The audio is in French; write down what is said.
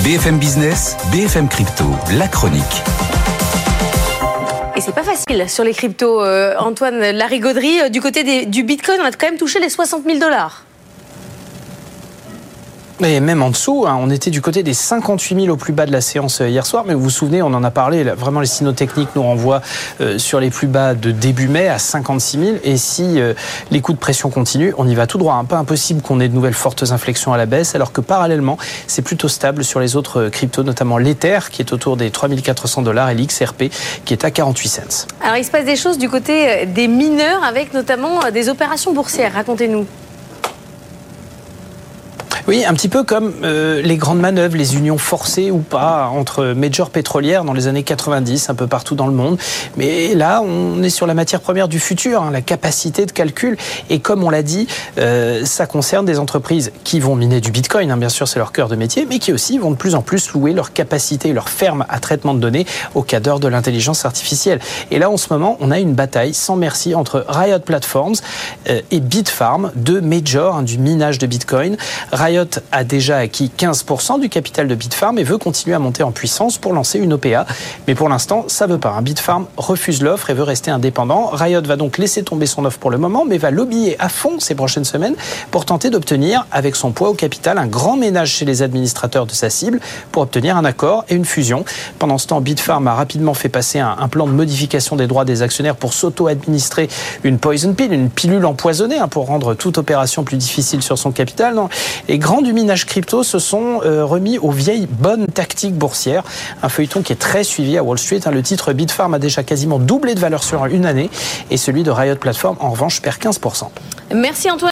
BFM Business, BFM Crypto, la chronique. Et c'est pas facile sur les cryptos, Antoine Larigauderie. Du côté du Bitcoin, on a quand même touché les 60 000 $. Et même en dessous, on était du côté des 58 000 au plus bas de la séance hier soir. Mais vous vous souvenez, on en a parlé, là, vraiment les signaux techniques nous renvoient sur les plus bas de début mai à 56 000. Et si les coups de pression continuent, on y va tout droit. Pas impossible qu'on ait de nouvelles fortes inflexions à la baisse, alors que parallèlement, c'est plutôt stable sur les autres cryptos, notamment l'Ether qui est autour des 3 400 $ et l'XRP qui est à 48 cents. Alors il se passe des choses du côté des mineurs avec notamment des opérations boursières. Racontez-nous. Oui, un petit peu comme les grandes manœuvres, les unions forcées ou pas entre majors pétrolières dans les années 90, un peu partout dans le monde. Mais là, on est sur la matière première du futur, la capacité de calcul. Et comme on l'a dit, ça concerne des entreprises qui vont miner du Bitcoin, bien sûr, c'est leur cœur de métier, mais qui aussi vont de plus en plus louer leur capacité, leur ferme à traitement de données au cadre de l'intelligence artificielle. Et là, en ce moment, on a une bataille sans merci entre Riot Platforms et Bitfarms, deux majors du minage de Bitcoin. Riot a déjà acquis 15% du capital de Bitfarms et veut continuer à monter en puissance pour lancer une OPA. Mais pour l'instant, ça ne veut pas. Bitfarms refuse l'offre et veut rester indépendant. Riot va donc laisser tomber son offre pour le moment, mais va lobbyer à fond ces prochaines semaines pour tenter d'obtenir, avec son poids au capital, un grand ménage chez les administrateurs de sa cible pour obtenir un accord et une fusion. Pendant ce temps, Bitfarms a rapidement fait passer un plan de modification des droits des actionnaires pour s'auto-administrer une poison pill, une pilule empoisonnée pour rendre toute opération plus difficile sur son capital. Les grands du minage crypto se sont remis aux vieilles bonnes tactiques boursières. Un feuilleton qui est très suivi à Wall Street. Le titre Bitfarms a déjà quasiment doublé de valeur sur une année et celui de Riot Platforms, en revanche, perd 15%. Merci Antoine.